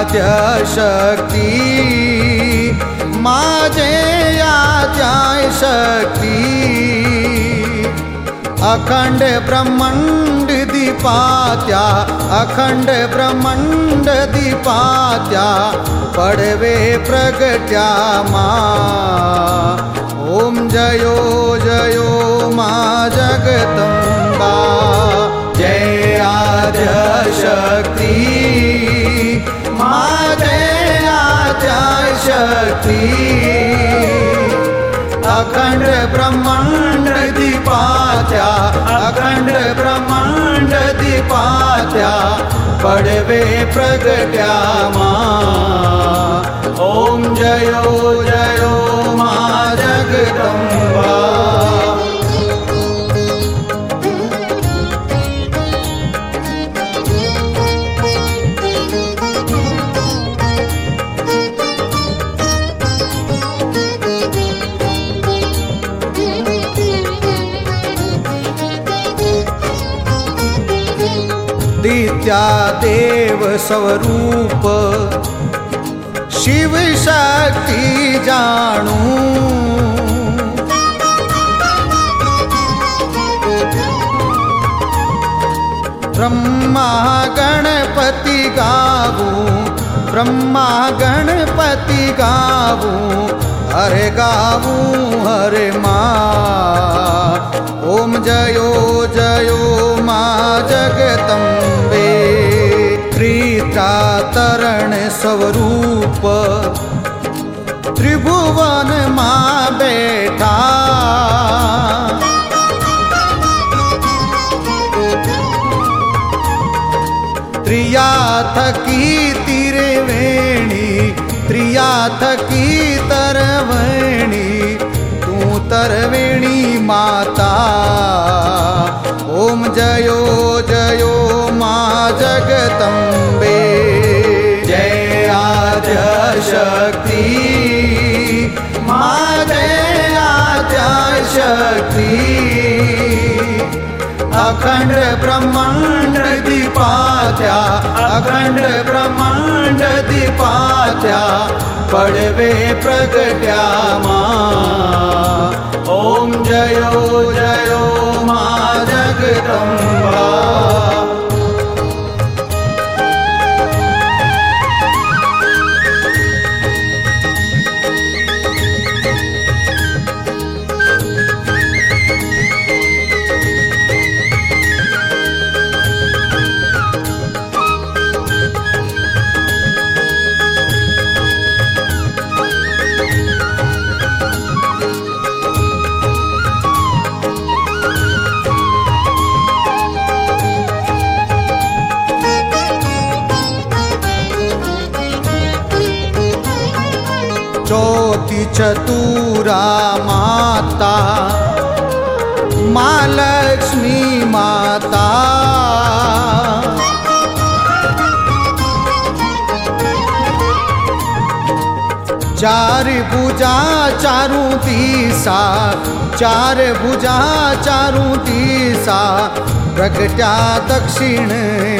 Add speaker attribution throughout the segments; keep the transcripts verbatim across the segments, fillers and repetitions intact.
Speaker 1: आद्यशक्ती माझे आद्यशक्ती अखंड ब्रह्मांड दीपात्या अखंड ब्रह्मांड दीपात्या पडवे प्रगट्या मा ओम जयो जयो मा जगदंबा जय आद्यशक्ती मा जय आद्यशक्ती अखंड ब्रह्मांड दीपात्या अखंड ब्रह्मांड दीपात्या पडवे प्रगट्या मा ओम जयो जयो मा जगदंबा दित्या देव स्वरूप शिव शक्ति जानू ब्रह्मा गणपति गावू ब्रह्मा गणपति गावू हरे गावू हरे माँ ओम जयो जयो माँ जगदम्बे त्रित्रातरण स्वरूप त्रिभुवन माँ बैठा त्रियाथ की तिरवेणी त्रियाथ की तरवेणी तू तरवेणी माता ओम जयो जयो माँ जगदम्बे जय आद्यशक्ति माँ जय आद्यशक्ति अखंड ब्रह्मांड दीपात्या अखंड ब्रह्मांड दीपात्या पडवे प्रगट्या मा ओम जयो जयो मा जगदंबा ज्योति चतुरा माता माँ लक्ष्मी माता चार भुजा चारू दिशा चार भुजा चारू दिशा प्रगट्या दक्षिण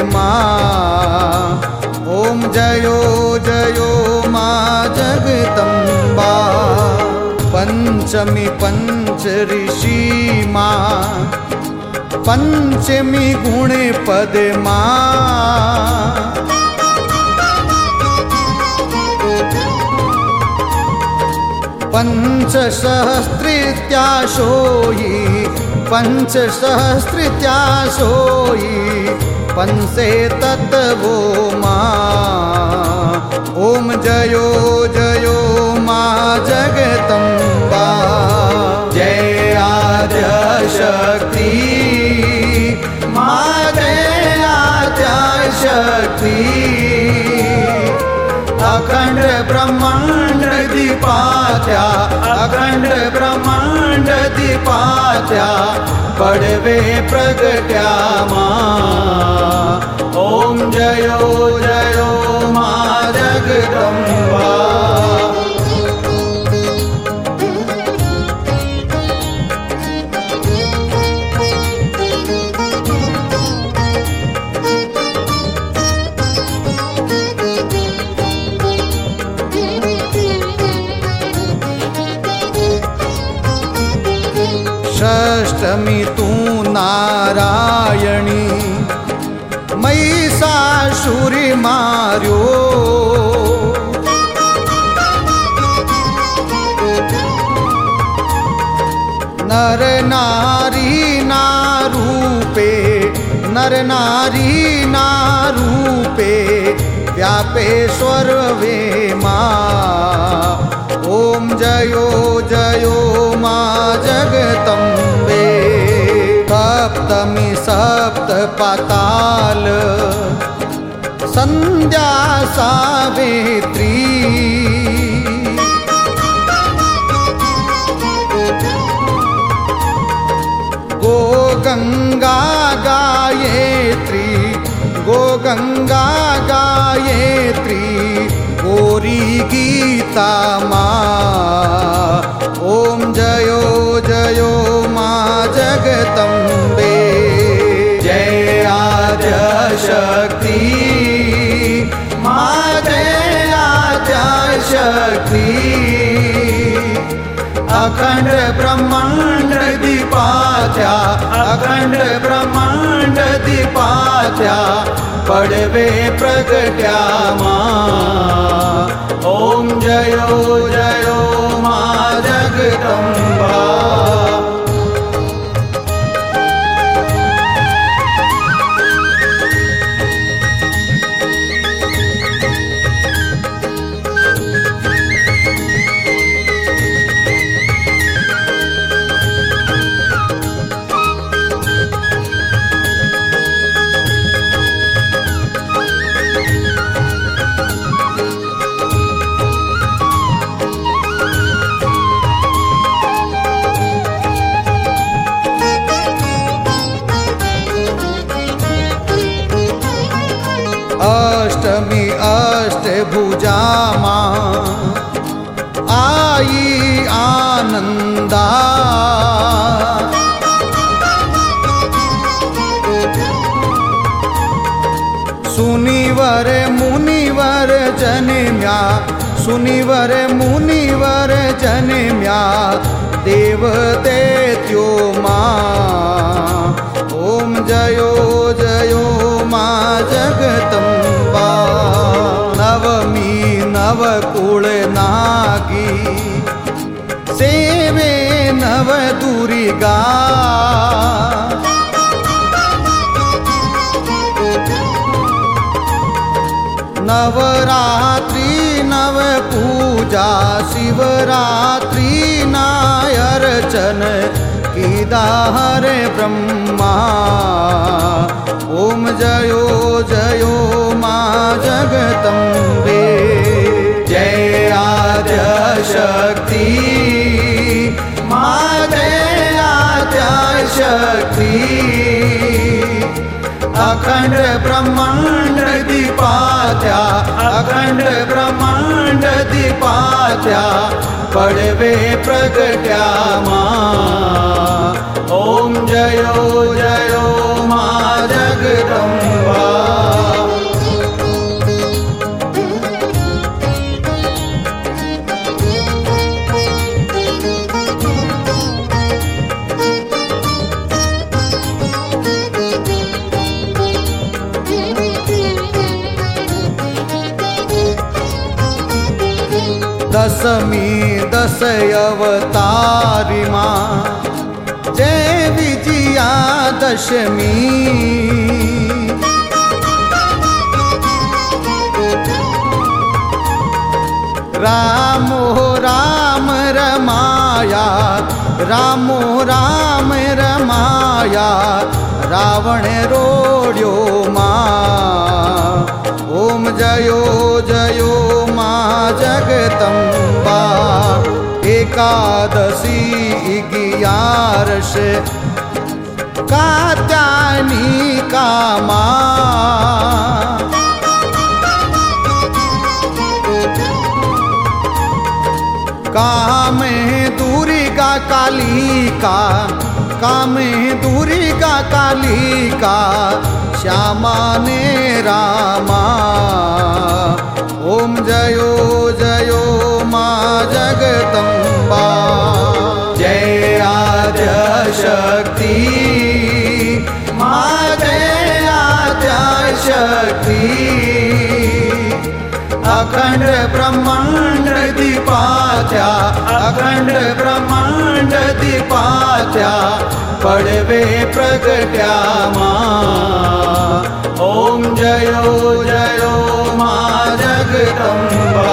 Speaker 1: माँ ओम जयो जयो माँ जगदम्बा पंचमी पंच ऋषि माँ पंचमी गुण पद माँ पंच सहस्त्रित्या सोई पंच सहस्त्रित्या सोई पंसे तत्वो माँ ओम जयो जयो माँ जगदम्बा जय आद्यशक्ति माँ जय आद्यशक्ति अखंड ब्रह्मांड दीपात्या अखंड ब्रह्मांड दीपात्या पडवे प्रगट्या माँ ओम जयो जयो माँ जगदम्बा अष्टमी तू नारायणी महिषासुरी मार्यो नर नारी ना रूपे नर नारी ना रूपे व्यापे स्वर्वे मां ओम जयो जयो मां जगदम्बे सप्तमी सप्त पाताल संध्या सावित्री गो गंगा गायत्री गो गंगा गायत्री गौरी गीता मां ओम जयो जयो मां जगदम्बे जय आद्य शक्ति मां जय आद्य शक्ति अखंड ब्रह्मांड दीपात्या अखंड ब्रह्मांड दीपात्या पडवे प्रगट्या मां ओम जयो जयो मां जगदम्बा अष्टमी अष्टभुजा मां आई आनंदा सुनिवर मुनिवर जन्म्या सुनिवर मुनिवर जन्म्या देव दैत्यो मां ओम जयो जयो मां जगदम्बा नवमी नवकुल नागी सेवे नव दुर्गा नवरात्रि नव पूजा शिवरात्रि नायर्चन कीदार ब्रह्मा ओम जयो जयो मां जगदम्बे जय आद्य शक्ति मां जय आद्य शक्ति अखंड ब्रह्मांड दीपात्या अखंड ब्रह्मांड दीपात्या पडवे प्रगट्या मां ओम जयो जयो मां जगदम्बा दशमी दश अवतारी मां जय विजया दशमी रामो राम रमाया रामो राम रमाया रावण रोड्यो मां ओम जयो जयो मां जगदम्बा एकादशी ग्यारस कात्यायनी का मां कामे दुर्गा कालिका कामे दुर्गा कालिका श्यामा ने रामा ओम जयो जयो मां जगदम्बा जय आद्य शक्ति शक्ति अखंड ब्रह्मांड दीपाच्या अखंड ब्रह्मांड दीपाच्या पडवे प्रगट्या मा ओम जयो जयो मा जगदंबा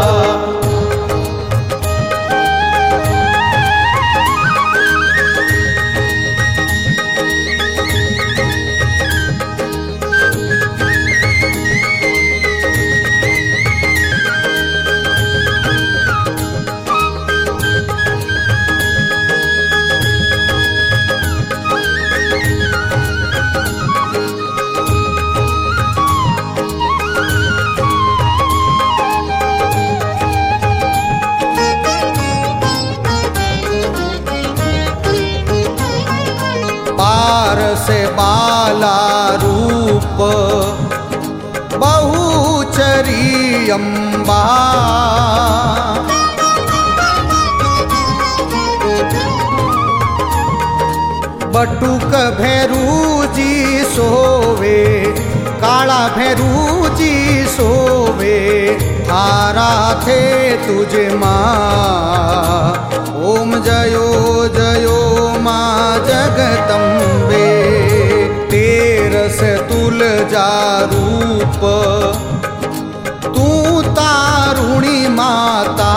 Speaker 1: से बाला रूप बहुचरी अम्बा बटुक भैरूजी सोवे काला भैरूजी सोवे थारा थे तुझे माँ ओम जयो जयो माँ जगदम्बे तेरस तुलजा रूप तू तारुणी माता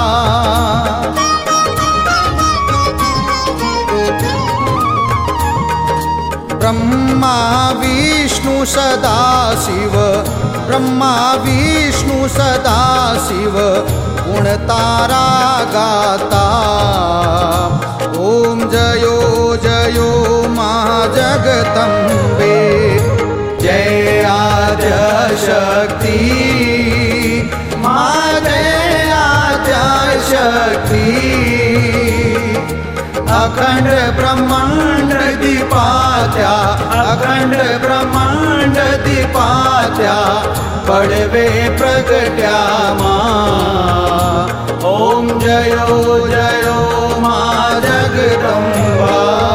Speaker 1: ब्रह्मा विष्णु सदा शिव ब्रह्मा विष्णु सदा शिव गुण तारा गाता ओम जयो जयो माँ जगदम्बे जय आद्य शक्ति माँ जय आद्य शक्ति अखंड ब्रह्मांड दीपाच्या अखंड ब्रह्मांड दीपाच्या पडवे प्रगट्या मा ओम जयो जयो माँ जगदंबा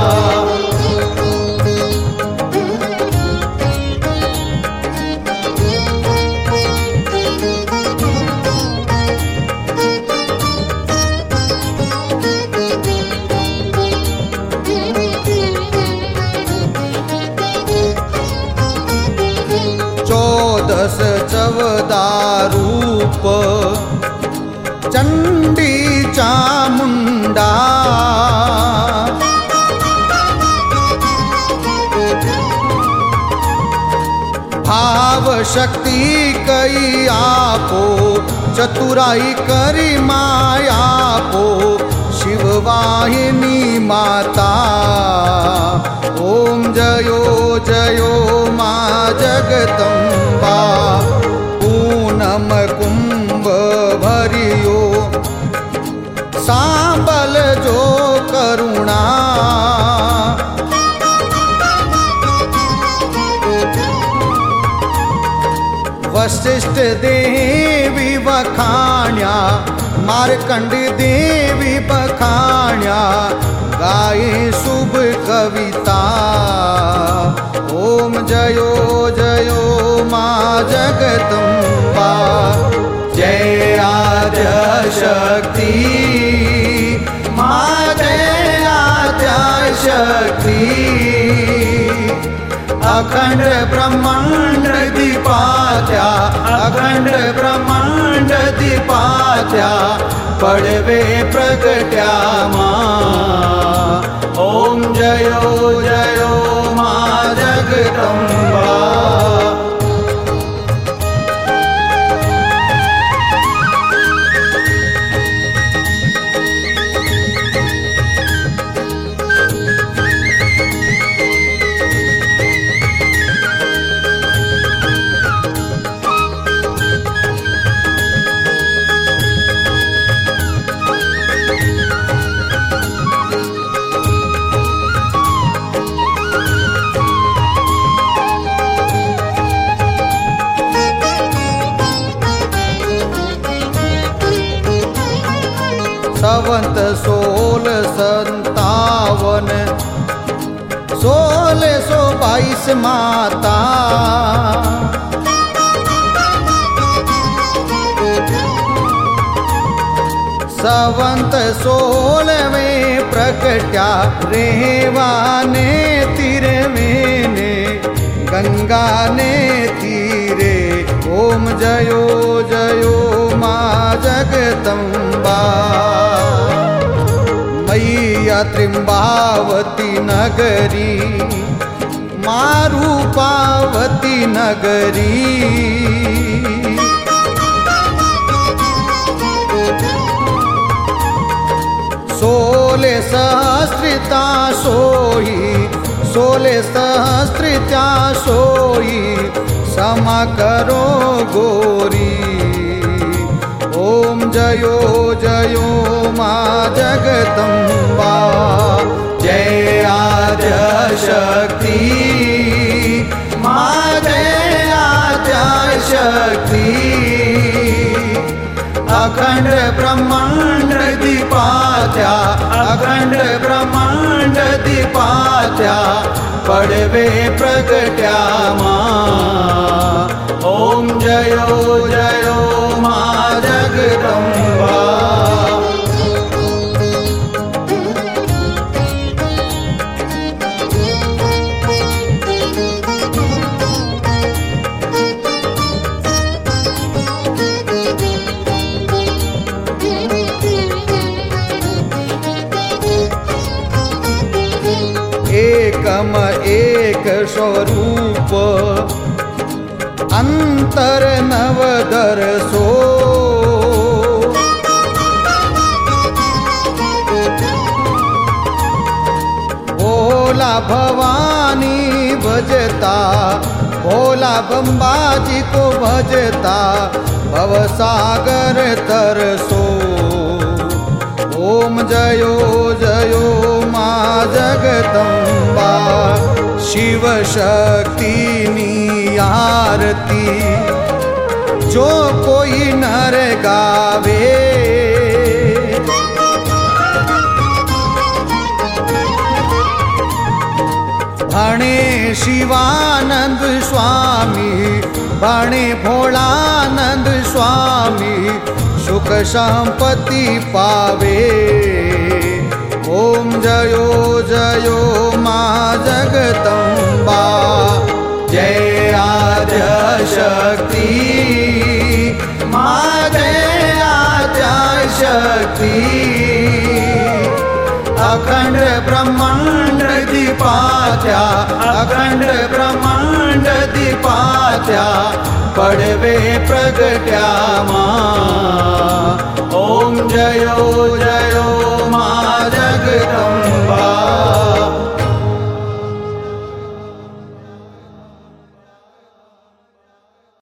Speaker 1: चौदस चवदा रूप चंडी चामुंडा भाव शक्ति कई आपो चतुराई करी माया को शिववाहिनी माता ओम जयो जयो माँ जगदम्बा पूनम कुंभ भरियो सांबल जो करुणा वशिष्ठ देवी बखाण्या मार्कंड देवी बखाण्या गाये शुभ कविता ओम जयो जयो माँ जगदम्बा जय आद्य शक्ति माँ जय आद्य शक्ति अखंड ब्रह्मांड दीपाच्या अखंड ब्रह्मांड दीपाच्या पडवे प्रगट्या मा ओम जयो जयो माँ जगदम्बा संवत सोल संतावन सोलह सौ बाईस माता सात सोलवे प्रकट्या रेवाने तीरवेने गंगाने तीरे ओम जयो जयो मा जगदम्बा मैया त्रिम्बावती नगरी मा रूपावती नगरी सोले सहस्रिता सोई सोले सहस्रिता सोई क्षमा करो गोरी ओम जयो जयो मा जगदम्बा जय आद्य शक्ति मा जय आद्य शक्ति अखंड ब्रह्मांड दीपात्या अखंड ब्रह्मांड दीपात्या पड़वे प्रगट्या मा ओम जयो जयो मा जगदम्बा एकम एक स्वरूप अंतर नवदरसो भोला भवानी भजता भोला बम्बाजी को भजता भवसागर तरसो ओम जयो जयो मा जगदम्बा शिव शक्ति नी आरती जो कोई नर गावे भणे शिवानंद स्वामी भणे भोलानंद स्वामी सुख संपत्ति पावे ओम जयो जयो मा जगदम्बा जय आद्य शक्ति मा जय आद्य शक्ति अखंड ब्रह्मांड दीपात्या अखंड ब्रह्मांड दीपात्या पड़वे प्रगट्या मा ओम जयो